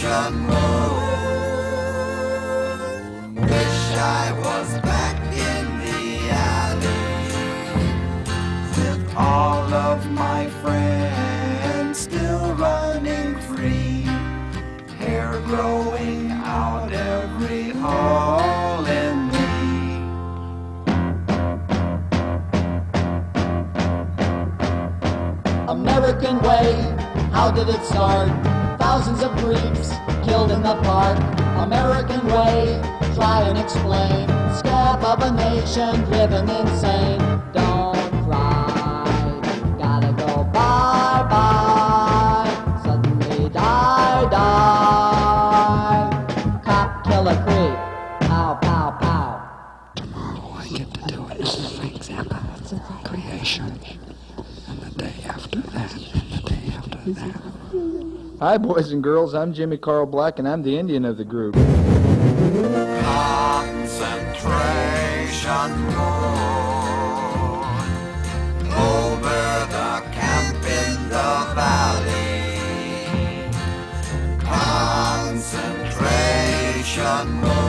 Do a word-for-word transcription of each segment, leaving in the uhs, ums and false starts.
Centration moon. Wish I was back in the alley with all of my friends still running free, hair growing out every hole in me. American way, how did it start? Thousands of creeps killed in the park. American way, try and explain. Scab of a nation driven insane. Don't cry, gotta go bye-bye. Suddenly die, die. Cop, kill a creep. Pow, pow, pow. Tomorrow I get to do it as an example of creation. And the day after that, and the day after that. Hi, boys and girls. I'm Jimmy Carl Black, and I'm the Indian of the group. Concentration moon over the camp in the valley. Concentration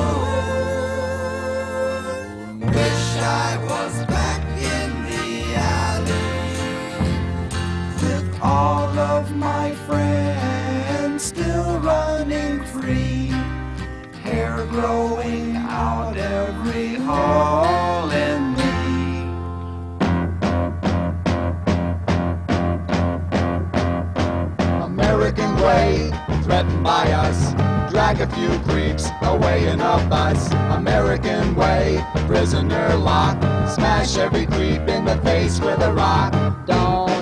moon. Wish I was back in the alley with all of my friends still running free, hair growing out every hole in me. American way, threatened by us, drag a few creeps away in a bus. American way, prisoner lock, smash every creep in the face with a rock. Don't